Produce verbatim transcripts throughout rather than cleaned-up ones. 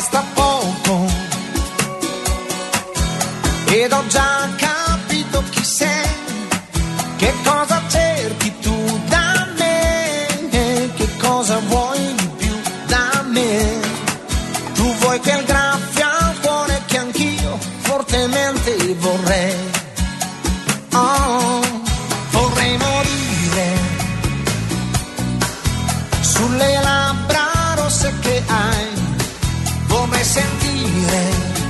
basta poco ed ho già capito chi sei, che cosa cerchi tu da me, che cosa vuoi di più da me. Tu vuoi quel graffio al cuore che anch'io fortemente vorrei. Oh, vorrei morire sulle labbra rosse che hai, vorrei sentire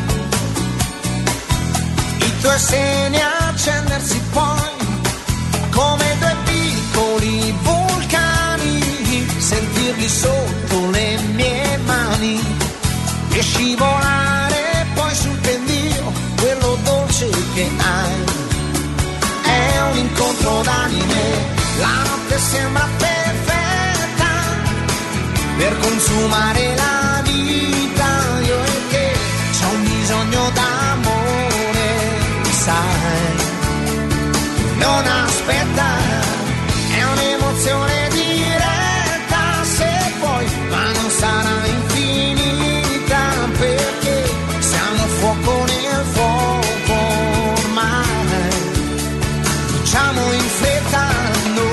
i tuoi seni accendersi poi come due piccoli vulcani, sentirli sotto le mie mani e scivolare poi sul pendio, quello dolce che hai. È un incontro d'anime, la notte sembra perfetta per consumare la vita, io e te, c'ho un bisogno d'amore, sai, non aspetta, è un'emozione diretta se vuoi, ma non sarà infinita, perché siamo fuoco nel fuoco ormai, diciamo in fretta noi.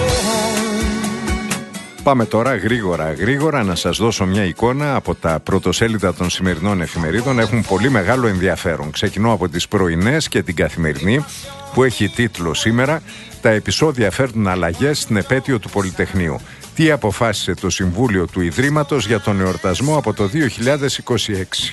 Πάμε τώρα γρήγορα γρήγορα να σας δώσω μια εικόνα από τα πρωτοσέλιδα των σημερινών εφημερίδων. Έχουν πολύ μεγάλο ενδιαφέρον. Ξεκινώ από τις πρωινές και την Καθημερινή, που έχει τίτλο σήμερα «Τα επεισόδια φέρνουν αλλαγές στην επέτειο του Πολυτεχνείου. Τι αποφάσισε το Συμβούλιο του Ιδρύματος για τον εορτασμό από το δύο χιλιάδες είκοσι έξι».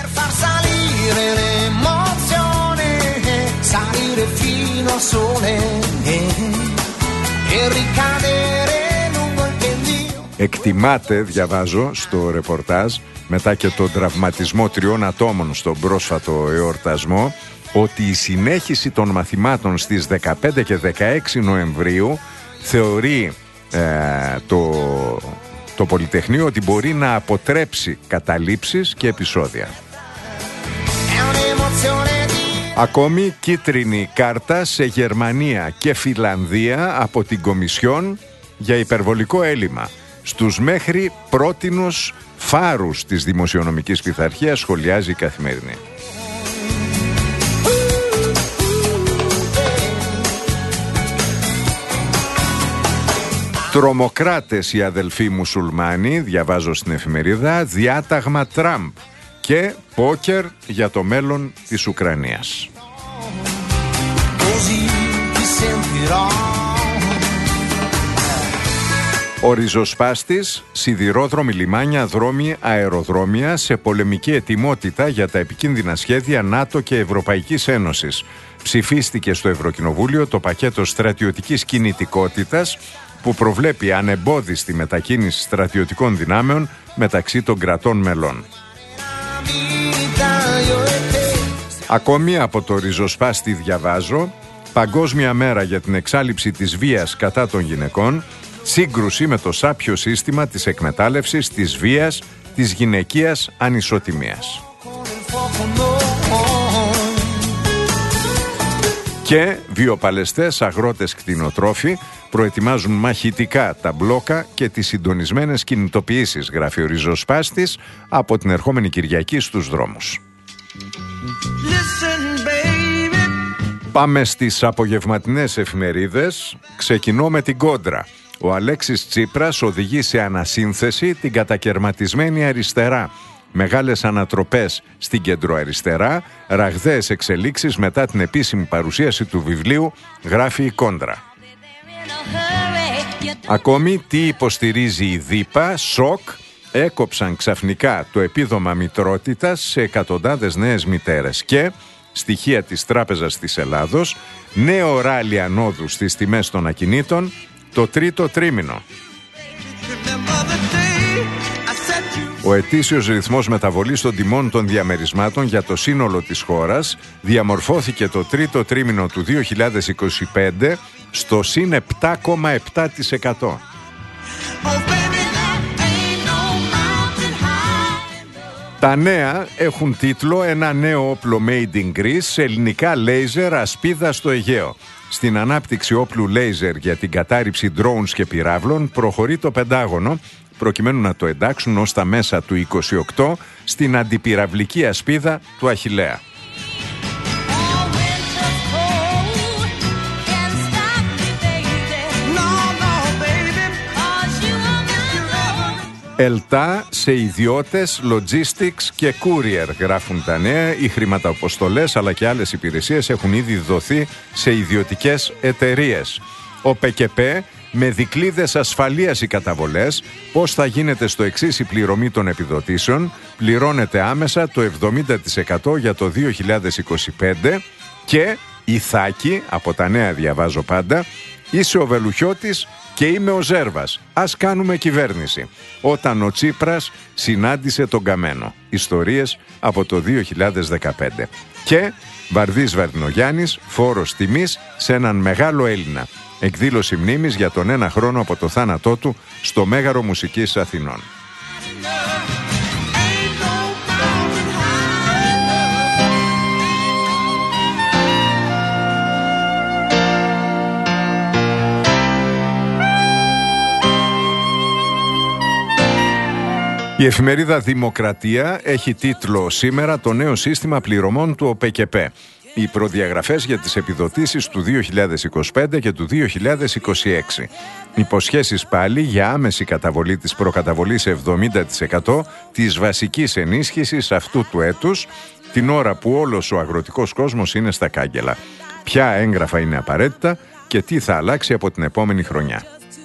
Εκτιμάται, διαβάζω στο ρεπορτάζ, μετά και τον τραυματισμό τριών ατόμων στον πρόσφατο εορτασμό, ότι η συνέχιση των μαθημάτων στις δεκαπέντε και δεκαέξι Νοεμβρίου θεωρεί ε, το, το Πολυτεχνείο ότι μπορεί να αποτρέψει καταλήψεις και επεισόδια. Ακόμη κίτρινη κάρτα σε Γερμανία και Φινλανδία από την Κομισιόν για υπερβολικό έλλειμμα. Στους μέχρι πρότινους φάρους της δημοσιονομικής πειθαρχίας, σχολιάζει η Καθημερινή. Τρομοκράτες οι αδελφοί μουσουλμάνοι, διαβάζω στην εφημερίδα, διάταγμα Τραμπ και πόκερ για το μέλλον της Ουκρανίας. Ο ριζοσπάστης, σιδηρόδρομοι, λιμάνια, δρόμοι, αεροδρόμια σε πολεμική ετοιμότητα για τα επικίνδυνα σχέδια ΝΑΤΟ και Ευρωπαϊκής Ένωσης. Ψηφίστηκε στο Ευρωκοινοβούλιο το πακέτο στρατιωτικής κινητικότητας που προβλέπει ανεμπόδιστη μετακίνηση στρατιωτικών δυνάμεων μεταξύ των κρατών μελών. Ακόμη από το ριζοσπάστη διαβάζω «Παγκόσμια μέρα για την εξάλειψη της βίας κατά των γυναικών, σύγκρουση με το σάπιο σύστημα της εκμετάλλευσης, της βίας, της γυναικείας ανισοτιμίας». Και βιοπαλαιστές, αγρότες, κτηνοτρόφοι προετοιμάζουν μαχητικά τα μπλόκα και τις συντονισμένες κινητοποιήσεις, γράφει ο ριζοσπάστης, από την ερχόμενη Κυριακή στους δρόμους. Listen, πάμε στις απογευματινές εφημερίδες. Ξεκινώ με την Κόντρα. Ο Αλέξης Τσίπρας οδηγεί σε ανασύνθεση την κατακερματισμένη αριστερά. Μεγάλες ανατροπές στην κεντροαριστερά, ραγδαίες εξελίξεις μετά την επίσημη παρουσίαση του βιβλίου, γράφει η Κόντρα. Ακόμη, τι υποστηρίζει η ΔΥΠΑ, σοκ, έκοψαν ξαφνικά το επίδομα μητρότητας σε εκατοντάδες νέες μητέρες και στοιχεία της Τράπεζας της Ελλάδος, νέο ράλι ανόδου στις τιμές των ακινήτων το τρίτο τρίμηνο. Ο ετήσιος ρυθμός μεταβολής των τιμών των διαμερισμάτων για το σύνολο της χώρας διαμορφώθηκε το τρίτο τρίμηνο του δύο χιλιάδες είκοσι πέντε στο συν επτά κόμμα επτά τοις εκατό. Τα νέα έχουν τίτλο «Ένα νέο όπλο made in Greece σε ελληνικά λέιζερ ασπίδα στο Αιγαίο». Στην ανάπτυξη όπλου λέιζερ για την κατάρριψη drones και πυράβλων προχωρεί το Πεντάγωνο, προκειμένου να το εντάξουν ως τα μέσα του είκοσι οκτώ στην αντιπυραυλική ασπίδα του Αχιλλέα. Ελτά σε ιδιώτες, logistics και courier, γράφουν τα νέα. Οι χρηματαποστολές αλλά και άλλες υπηρεσίες έχουν ήδη δοθεί σε ιδιωτικές εταιρείες. Ο ΠΚΠ με δικλείδες ασφαλείας οι καταβολές. Πώς θα γίνεται στο εξής η πληρωμή των επιδοτήσεων? Πληρώνεται άμεσα το εβδομήντα τοις εκατό για το δύο χιλιάδες είκοσι πέντε και η Θάκη, από τα νέα διαβάζω πάντα, είσαι ο Βελουχιώτης και είμαι ο Ζέρβας. Ας κάνουμε κυβέρνηση. Όταν ο Τσίπρας συνάντησε τον Καμένο. Ιστορίες από το δύο χιλιάδες δεκαπέντε. Και Βαρδής Βαρδινογιάννης, φόρος τιμής σε έναν μεγάλο Έλληνα. Εκδήλωση μνήμης για τον ένα χρόνο από το θάνατό του στο Μέγαρο Μουσικής Αθηνών. Η εφημερίδα Δημοκρατία έχει τίτλο σήμερα «Το νέο σύστημα πληρωμών του ΟΠΚΠ. Οι προδιαγραφές για τις επιδοτήσεις του δύο χιλιάδες είκοσι πέντε και του δύο χιλιάδες είκοσι έξι. Υποσχέσεις πάλι για άμεση καταβολή της προκαταβολής εβδομήντα τοις εκατό της βασικής ενίσχυσης αυτού του έτους, την ώρα που όλος ο αγροτικός κόσμος είναι στα κάγκελα. Ποια έγγραφα είναι απαραίτητα και τι θα αλλάξει από την επόμενη χρονιά».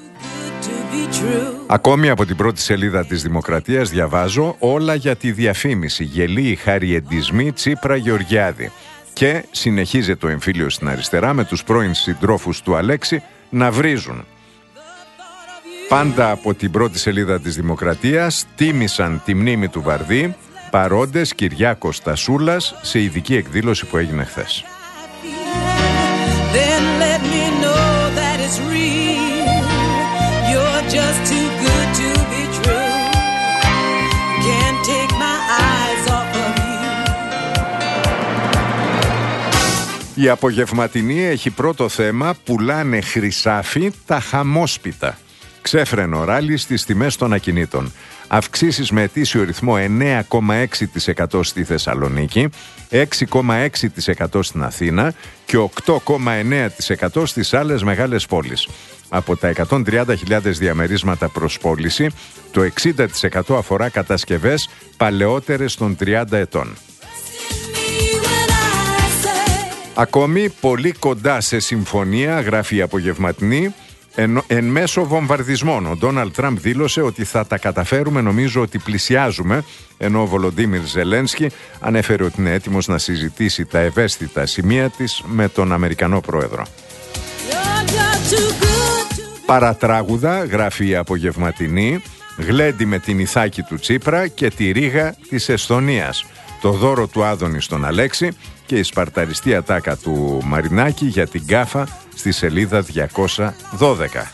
Ακόμη από την πρώτη σελίδα της Δημοκρατίας διαβάζω όλα για τη διαφήμιση, γελοί χαριεντισμοί Τσίπρα Γεωργιάδη. Και συνεχίζεται το εμφύλιο στην αριστερά με τους πρώην συντρόφους του Αλέξη να βρίζουν. Πάντα από την πρώτη σελίδα της Δημοκρατίας τίμησαν τη μνήμη του Βαρδί, παρόντες Κυριάκος Τασούλας σε ειδική εκδήλωση που έγινε χθες. Η απογευματινή έχει πρώτο θέμα «Πουλάνε χρυσάφι τα χαμόσπιτα». Ξέφρενο ράλι στις τιμές των ακινήτων. Αυξήσεις με ετήσιο ρυθμό εννέα κόμμα έξι τοις εκατό στη Θεσσαλονίκη, έξι κόμμα έξι τοις εκατό στην Αθήνα και οκτώ κόμμα εννέα τοις εκατό στις άλλες μεγάλες πόλεις. Από τα εκατόν τριάντα χιλιάδες διαμερίσματα προς πώληση, το εξήντα τοις εκατό αφορά κατασκευές παλαιότερες των τριάντα ετών. Ακόμη πολύ κοντά σε συμφωνία, γράφει η απογευματινή, εν, εν μέσω βομβαρδισμών. Ο Ντόναλντ Τραμπ δήλωσε ότι θα τα καταφέρουμε, νομίζω ότι πλησιάζουμε, ενώ ο Βολοντίμιρ Ζελένσκι ανέφερε ότι είναι έτοιμος να συζητήσει τα ευαίσθητα σημεία της με τον Αμερικανό Πρόεδρο. Παρατράγουδα, γράφει η απογευματινή, γλέντι με την Ιθάκη του Τσίπρα και τη Ρήγα της Εσθονίας. Το δώρο του Άδωνη στον Αλέξη και η σπαρταριστή ατάκα του Μαρινάκη για την γκάφα στη σελίδα διακόσια δώδεκα.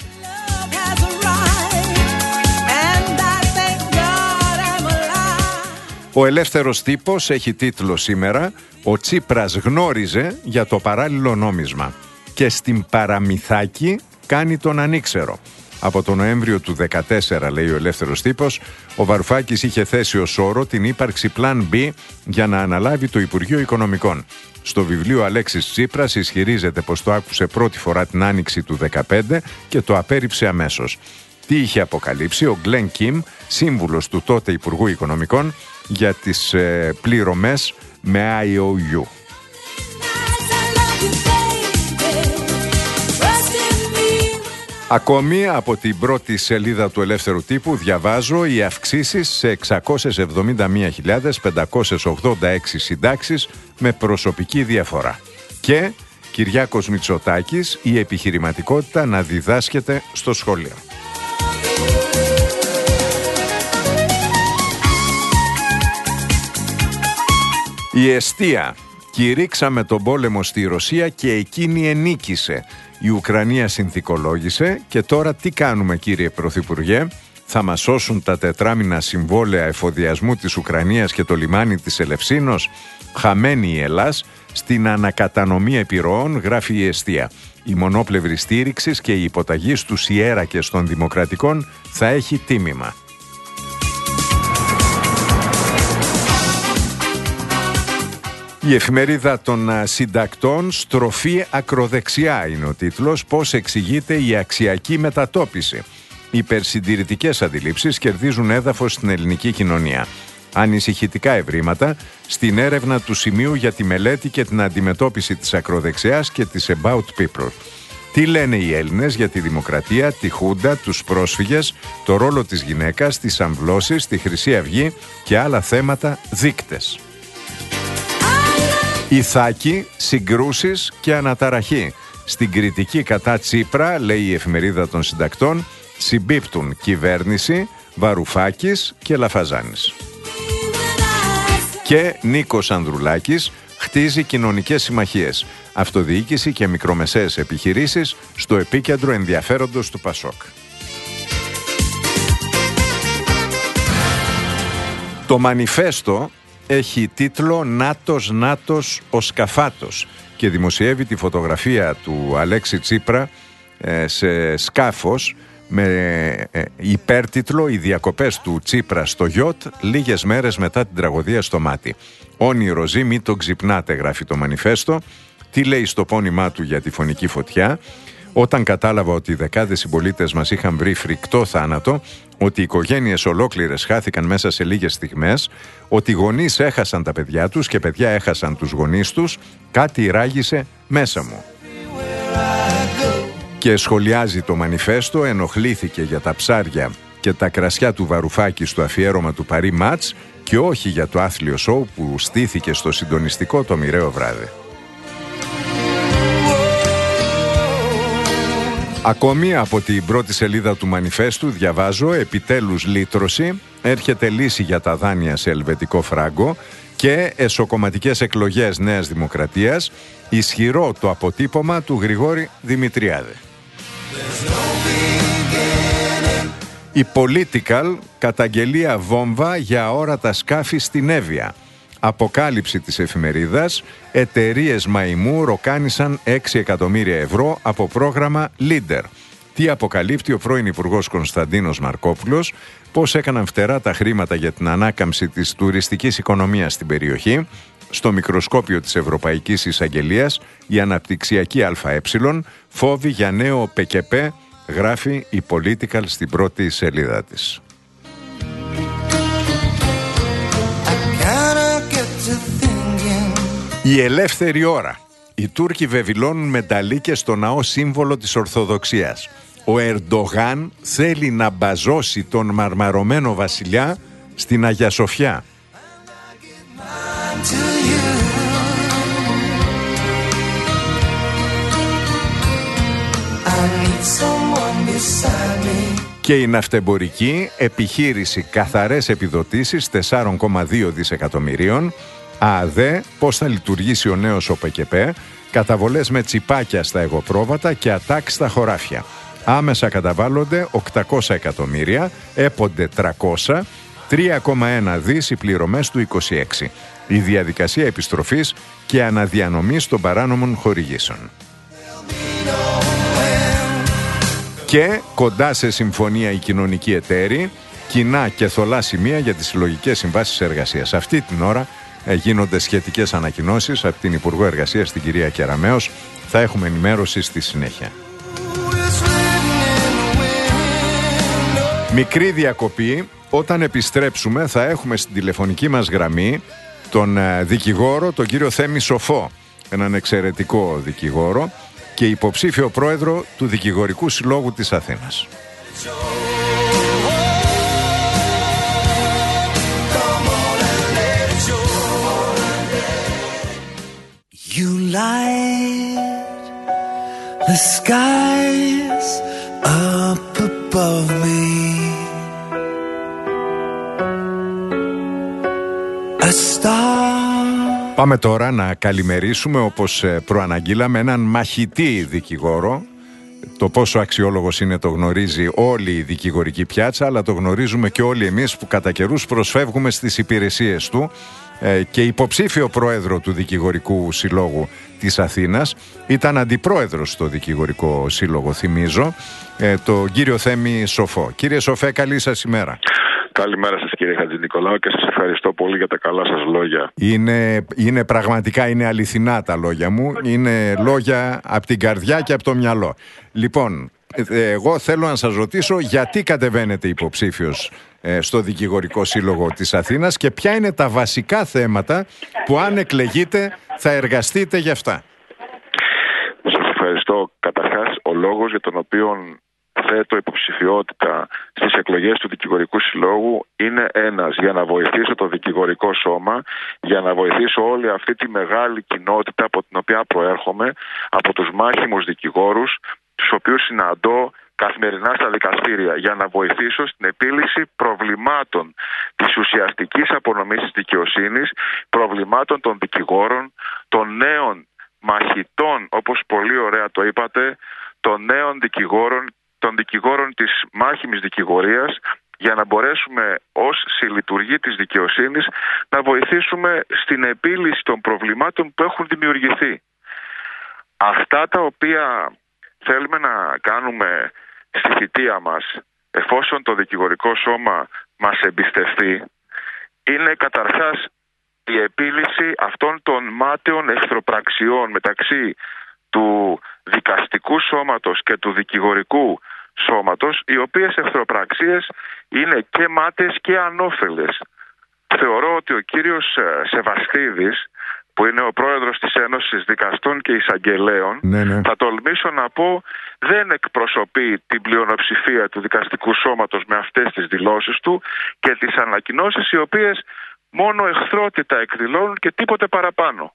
Ο Ελεύθερος Τύπος έχει τίτλο σήμερα «Ο Τσίπρας γνώριζε για το παράλληλο νόμισμα και στην Παραμυθάκη κάνει τον ανήξερο». Από τον Νοέμβριο του δύο χιλιάδες δεκατέσσερα, λέει ο Ελεύθερος Τύπος, ο Βαρουφάκης είχε θέσει ως όρο την ύπαρξη Plan B για να αναλάβει το Υπουργείο Οικονομικών. Στο βιβλίο Αλέξης Τσίπρας ισχυρίζεται πως το άκουσε πρώτη φορά την άνοιξη του δύο χιλιάδες δεκαπέντε και το απέρριψε αμέσως. Τι είχε αποκαλύψει ο Γκλεν Κιμ, σύμβουλος του τότε Υπουργού Οικονομικών, για τις ε, πληρωμές με άι ο γιου. Ακόμη από την πρώτη σελίδα του Ελεύθερου Τύπου διαβάζω οι αυξήσεις σε εξακόσιες εβδομήντα μία χιλιάδες πεντακόσιες ογδόντα έξι συντάξεις με προσωπική διαφορά. Και Κυριάκος Μητσοτάκης, η επιχειρηματικότητα να διδάσκεται στο σχολείο. Η εστία. Κηρύξαμε τον πόλεμο στη Ρωσία και εκείνη ενίκησε. Η Ουκρανία συνθηκολόγησε και τώρα τι κάνουμε, κύριε Πρωθυπουργέ? Θα μας σώσουν τα τετράμινα συμβόλαια εφοδιασμού της Ουκρανίας και το λιμάνι της Ελευσίνος? Χαμένη η Ελλάς στην ανακατανομή επιρροών, γράφει η εστία. Η μονόπλευρη στήριξη και η υποταγή στους ιέρακες των δημοκρατικών θα έχει τίμημα. Η εφημερίδα των συντακτών, «Στροφή ακροδεξιά» είναι ο τίτλος. Πώς εξηγείται η αξιακή μετατόπιση. Υπερσυντηρητικές αντιλήψεις κερδίζουν έδαφος στην ελληνική κοινωνία. Ανησυχητικά ευρήματα στην έρευνα του Σημείου για τη μελέτη και την αντιμετώπιση της ακροδεξιάς και της About People. Τι λένε οι Έλληνες για τη δημοκρατία, τη Χούντα, τους πρόσφυγες, το ρόλο της γυναίκας, τις αμβλώσεις, τη Χρυσή Αυγή και άλλα θέματα, δείκτες. Ιθάκη, συγκρούσεις και αναταραχή. Στην κριτική κατά Τσίπρα, λέει η εφημερίδα των συντακτών, συμπίπτουν κυβέρνηση, Βαρουφάκης και Λαφαζάνης. Και Νίκος Ανδρουλάκης χτίζει κοινωνικές συμμαχίες, αυτοδιοίκηση και μικρομεσαίες επιχειρήσεις στο επίκεντρο ενδιαφέροντος του Πασόκ. Το μανιφέστο έχει τίτλο «Νάτος, Νάτος, ο Σκαφάτος» και δημοσιεύει τη φωτογραφία του Αλέξη Τσίπρα ε, σε σκάφος με ε, υπέρτιτλο «Οι διακοπές του Τσίπρα στο γιότ λίγες μέρες μετά την τραγωδία στο Μάτι». «Όνειρο ζει, μη το ξυπνάτε», γράφει το μανιφέστο. Τι λέει στο πόνημά του για τη φωνική φωτιά? «Όταν κατάλαβα ότι οι δεκάδες συμπολίτες μας είχαν βρει φρικτό θάνατο, ότι οι οικογένειες ολόκληρες χάθηκαν μέσα σε λίγες στιγμές, ότι οι γονείς έχασαν τα παιδιά τους και παιδιά έχασαν τους γονείς τους, κάτι ράγισε μέσα μου». Και σχολιάζει το μανιφέστο, ενοχλήθηκε για τα ψάρια και τα κρασιά του Βαρουφάκη στο αφιέρωμα του Παρί Μάτς και όχι για το άθλιο σοου που στήθηκε στο συντονιστικό το μοιραίο βράδυ. Ακόμη από την πρώτη σελίδα του μανιφέστου διαβάζω «Επιτέλους λύτρωση, έρχεται λύση για τα δάνεια σε ελβετικό φράγκο και εσωκομματικές εκλογές Νέας Δημοκρατίας, ισχυρό το αποτύπωμα του Γρηγόρη Δημητριάδη». Η Political, καταγγελία βόμβα για αόρατα σκάφη στην Εύβοια. Αποκάλυψη της εφημερίδας, εταιρείες μαϊμού ροκάνησαν έξι εκατομμύρια ευρώ από πρόγραμμα Leader. Τι αποκαλύπτει ο πρώην Υπουργός Κωνσταντίνος Μαρκόπουλος, πώς έκαναν φτερά τα χρήματα για την ανάκαμψη της τουριστικής οικονομίας στην περιοχή. Στο μικροσκόπιο της Ευρωπαϊκής Εισαγγελίας, η αναπτυξιακή ΑΕ, φόβη για νέο ΠΚΠ, γράφει η Political στην πρώτη σελίδα της. Η ελεύθερη ώρα. Οι Τούρκοι βεβηλώνουν με ταλίκες στο ναό σύμβολο της Ορθοδοξίας. Ο Ερντογάν θέλει να μπαζώσει τον μαρμαρωμένο βασιλιά στην Αγία Σοφιά. Και η ναυτεμπορική επιχείρηση καθαρές επιδοτήσεις τέσσερα κόμμα δύο δισεκατομμυρίων. ΑΔΕ, πώς θα λειτουργήσει ο νέος ΟΠΚΠ, καταβολές με τσιπάκια στα εγωπρόβατα και ατάκ στα χωράφια. Άμεσα καταβάλλονται οκτακόσια εκατομμύρια, έπονται τριακόσια, τρία κόμμα ένα δις οι πληρωμές του είκοσι έξι. Η διαδικασία επιστροφής και αναδιανομής των παράνομων χορηγήσεων. Και κοντά σε συμφωνία οι κοινωνικοί εταίροι, κοινά και θολά σημεία για τις συλλογικές συμβάσεις εργασίας. Αυτή την ώρα γίνονται σχετικές ανακοινώσεις από την Υπουργό Εργασίας, την κυρία Κεραμέως. Θα έχουμε ενημέρωση στη συνέχεια. Μικρή διακοπή. Όταν επιστρέψουμε θα έχουμε στην τηλεφωνική μας γραμμή τον δικηγόρο, τον κύριο Θέμη Σοφό, έναν εξαιρετικό δικηγόρο και υποψήφιο πρόεδρο του Δικηγορικού Συλλόγου της Αθήνας. You light the skies up above me. A star. Πάμε τώρα να καλημερίσουμε, όπως προαναγγείλαμε, έναν μαχητή δικηγόρο. Το πόσο αξιόλογος είναι το γνωρίζει όλη η δικηγορική πιάτσα, αλλά το γνωρίζουμε και όλοι εμείς που κατά καιρούς προσφεύγουμε στις υπηρεσίες του. Και υποψήφιο πρόεδρο του Δικηγορικού Συλλόγου της Αθήνας, ήταν αντιπρόεδρος στο Δικηγορικό Σύλλογο, θυμίζω, τον κύριο Θέμη Σοφό. Κύριε Σοφέ, καλή σας ημέρα. Καλημέρα σας κύριε Χατζηνικολάου και σας ευχαριστώ ευχαριστώ πολύ για τα καλά σας λόγια. Είναι, είναι πραγματικά, είναι αληθινά τα λόγια μου. Είναι λόγια από την καρδιά και από το μυαλό. Λοιπόν, εγώ θέλω να σας ρωτήσω γιατί κατεβαίνετε υποψήφιος ε, στο Δικηγορικό Σύλλογο της Αθήνας και ποια είναι τα βασικά θέματα που αν εκλεγείτε θα εργαστείτε γι' αυτά. Σας ευχαριστώ. Καταρχάς, ο λόγος για τον οποίο θέτω υποψηφιότητα στις εκλογές του Δικηγορικού Συλλόγου είναι ένας, για να βοηθήσω το δικηγορικό σώμα, για να βοηθήσω όλη αυτή τη μεγάλη κοινότητα από την οποία προέρχομαι, από τους μάχημους δικηγόρους, τους οποίους συναντώ καθημερινά στα δικαστήρια, για να βοηθήσω στην επίλυση προβλημάτων της ουσιαστικής απονομής της δικαιοσύνης, προβλημάτων των δικηγόρων, των νέων μαχητών, όπως πολύ ωραία το είπατε, των νέων δικηγόρων, των δικηγόρων της μάχημης δικηγορίας, για να μπορέσουμε ως συλλειτουργοί της δικαιοσύνης να βοηθήσουμε στην επίλυση των προβλημάτων που έχουν δημιουργηθεί. Αυτά τα οποία θέλουμε να κάνουμε στη θητεία μας, εφόσον το δικηγορικό σώμα μας εμπιστευτεί, είναι καταρχάς η επίλυση αυτών των μάταιων εχθροπραξιών μεταξύ του δικαστικού σώματος και του δικηγορικού σώματος, οι οποίες εχθροπραξίες είναι και μάταιες και ανώφελες. Θεωρώ ότι ο κύριος Σεβαστίδης, που είναι ο πρόεδρος της Ένωσης Δικαστών και Εισαγγελέων, ναι, ναι. θα τολμήσω να πω, δεν εκπροσωπεί την πλειονοψηφία του δικαστικού σώματος με αυτές τις δηλώσεις του και τις ανακοινώσεις, οι οποίες μόνο εχθρότητα εκδηλώνουν και τίποτε παραπάνω.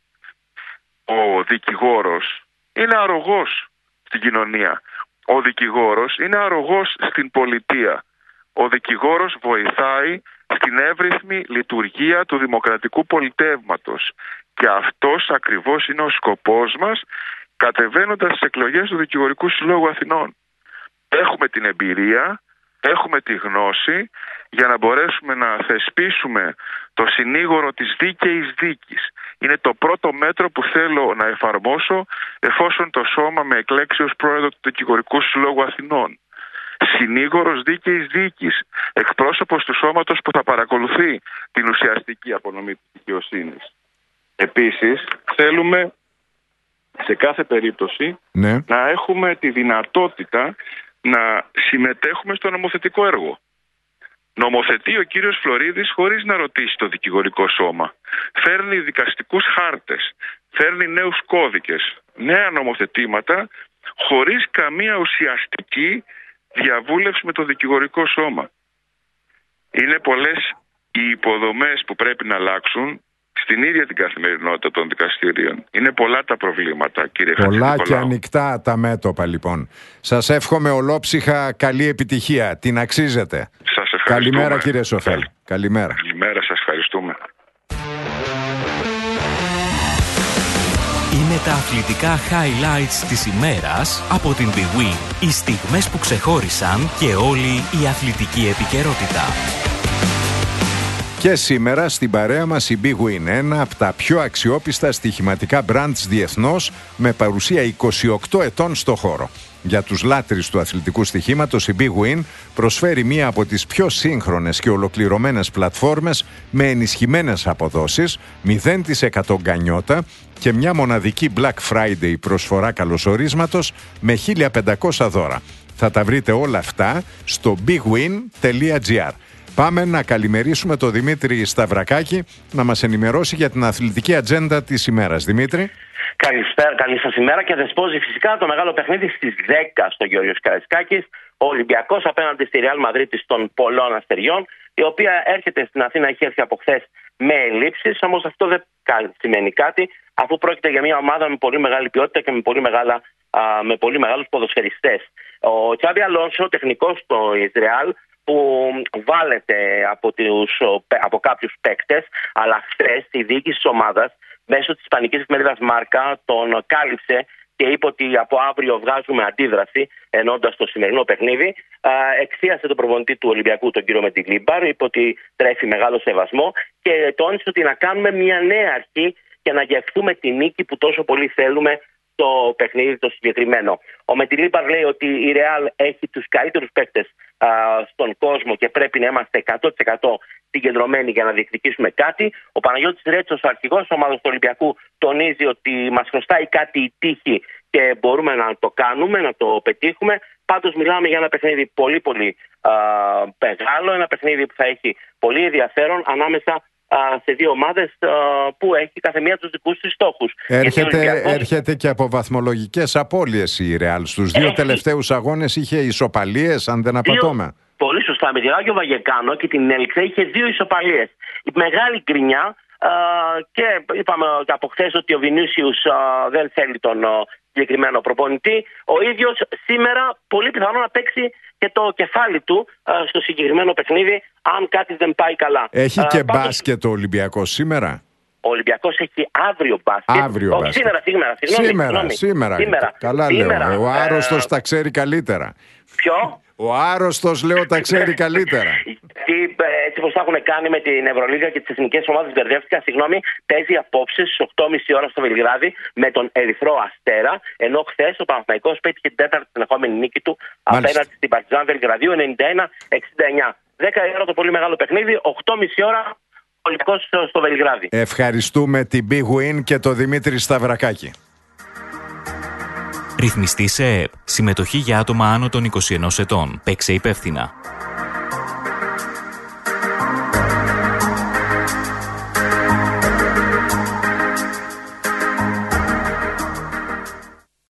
Ο δικηγόρος είναι αρρωγός στην κοινωνία. Ο δικηγόρος είναι αρρωγός στην πολιτεία. Ο δικηγόρος βοηθάει στην εύρυθμη λειτουργία του δημοκρατικού πολιτεύματος. Και αυτός ακριβώς είναι ο σκοπός μας, κατεβαίνοντας στις εκλογές του Δικηγορικού Συλλόγου Αθηνών. Έχουμε την εμπειρία, έχουμε τη γνώση για να μπορέσουμε να θεσπίσουμε το συνήγορο της δίκαιης δίκης. Είναι το πρώτο μέτρο που θέλω να εφαρμόσω εφόσον το σώμα με εκλέξει ως πρόεδρο του Δικηγορικού Συλλόγου Αθηνών. Συνήγορος δίκαιης δίκης, εκπρόσωπος του σώματος που θα παρακολουθεί την ουσιαστική απονομή της δικαιοσύνης. Επίσης, θέλουμε σε κάθε περίπτωση ναι. να έχουμε τη δυνατότητα να συμμετέχουμε στο νομοθετικό έργο. Νομοθετεί ο κύριος Φλωρίδης χωρίς να ρωτήσει το δικηγορικό σώμα. Φέρνει δικαστικούς χάρτες, φέρνει νέους κώδικες, νέα νομοθετήματα, χωρίς καμία ουσιαστική διαβούλευση με το δικηγορικό σώμα. Είναι πολλές οι υποδομές που πρέπει να αλλάξουν στην ίδια την καθημερινότητα των δικαστηρίων. Είναι πολλά τα προβλήματα, κύριε Χατζηνικολάου. Πολλά και ανοιχτά τα μέτωπα, λοιπόν. Σας εύχομαι ολόψυχα καλή επιτυχία. Την αξίζετε. Σας ευχαριστούμε. Καλημέρα, κύριε Σοφέλ. Καλη... Καλημέρα. Καλημέρα, σας ευχαριστούμε. Είναι τα αθλητικά highlights της ημέρας από την bwin. Οι στιγμές που ξεχώρισαν και όλη η αθλητική επικαιρότητα. Και σήμερα στην παρέα μας η bwin, ένα από τα πιο αξιόπιστα στοιχηματικά brands διεθνώς, με παρουσία είκοσι οκτώ ετών στο χώρο. Για τους λάτρεις του αθλητικού στοιχήματος, η bwin προσφέρει μία από τις πιο σύγχρονες και ολοκληρωμένες πλατφόρμες με ενισχυμένες αποδόσεις, μηδέν τοις εκατό γκανιότα και μια μοναδική Black Friday προσφορά καλωσορίσματος με χίλια πεντακόσια δώρα. Θα τα βρείτε όλα αυτά στο bwin τελεία gr. Πάμε να καλημερίσουμε τον Δημήτρη Σταυρακάκη να μας ενημερώσει για την αθλητική ατζέντα της ημέρας. Δημήτρη. Καλησπέρα, καλή σας ημέρα και δεσπόζει φυσικά το μεγάλο παιχνίδι στις δέκα στο Γεώργιος Καραϊσκάκης. Ο Ολυμπιακός απέναντι στη Ρεάλ Μαδρίτης των πολλών αστεριών, η οποία έρχεται στην Αθήνα, έχει έρθει από χθες με ελλείψεις, όμως αυτό δεν σημαίνει κάτι, αφού πρόκειται για μια ομάδα με πολύ μεγάλη ποιότητα και με πολύ, μεγάλα, α, με πολύ μεγάλους ποδοσφαιριστές. Ο Τσάβι Αλόνσο, τεχνικός στο Ισραήλ, που βάλετε από, τους, από κάποιους παίκτες, αλλά χθες η διοίκηση της ομάδας μέσω της ισπανικής εφημερίδας Μάρκα τον κάλυψε και είπε ότι από αύριο βγάζουμε αντίδραση ενώντας το σημερινό παιχνίδι. Εξίασε τον προπονητή του Ολυμπιακού, τον κύριο Μεντιγκλίμπαρ, είπε ότι τρέφει μεγάλο σεβασμό και τόνισε ότι να κάνουμε μια νέα αρχή και να γευτούμε τη νίκη που τόσο πολύ θέλουμε στο παιχνίδι το συγκεκριμένο. Ο Μεντιγκλίμπαρ λέει ότι η Ρεάλ έχει τους καλύτερους παίκτες α, στον κόσμο και πρέπει να είμαστε εκατό τοις εκατό συγκεντρωμένοι για να διεκδικήσουμε κάτι. Ο Παναγιώτης Ρέτσος, ο αρχηγός της ομάδας του Ολυμπιακού, τονίζει ότι μας χρωστάει κάτι η τύχη και μπορούμε να το κάνουμε, να το πετύχουμε. Πάντως μιλάμε για ένα παιχνίδι πολύ πολύ α, μεγάλο, ένα παιχνίδι που θα έχει πολύ ενδιαφέρον ανάμεσα α, σε δύο ομάδες α, που έχει κάθε μία τους δικούς της στόχους. Έρχεται, Ολυμπιακός... έρχεται και από βαθμολογικές απώλειες η Ρεάλ. Στους δύο έχει... τελευταίους αγώνες είχε ισοπαλίες, αν δεν απατώμε. Πολύ σωστά. Με τη Ράγιο Βαγεκάνο και την Έλξε είχε δύο ισοπαλίες. Η μεγάλη γκρινιά Uh, και είπαμε από χθες ότι ο Βινίσιους uh, δεν θέλει τον uh, συγκεκριμένο προπονητή. Ο ίδιος σήμερα πολύ πιθανό να παίξει και το κεφάλι του uh, στο συγκεκριμένο παιχνίδι, αν κάτι δεν πάει καλά. Έχει uh, και πάντως... μπάσκετ ο Ολυμπιακός σήμερα. Ο Ολυμπιακός έχει αύριο μπάσκετ. Αύριο Όχι, μπάσκετ. σήμερα, σήμερα, συγγνώμη, σήμερα, συγγνώμη. σήμερα, σήμερα. Καλά σήμερα. λέω. Ο άρρωστος uh... τα ξέρει καλύτερα. Ποιο? Ο άρρωστος, λέω, τα ξέρει καλύτερα. Γιατί έτσι όπως τα έχουν κάνει με την Ευρωλίγα και τις εθνικές ομάδες, μπερδεύτηκα, συγγνώμη, παίζει απόψε στις οκτώ και μισή ώρα στο Βελιγράδι με τον Ερυθρό Αστέρα. Ενώ χθες ο Παναθηναϊκός πέτυχε την τέταρτη συνεχόμενη νίκη του Μάλιστα. απέναντι στην Παρτιζάν Βελιγραδίου ενενήντα ένα εξήντα εννιά. δέκα η ώρα το πολύ μεγάλο παιχνίδι, οκτώ και μισή ώρα ο Ολυμπιακός στο Βελιγράδι. Ευχαριστούμε την Big Win και τον Δημήτρη Σταυρακάκη. Ρυθμιστή σε ΕΕΠ. Συμμετοχή για άτομα άνω των είκοσι ενός ετών. Παίξε υπεύθυνα.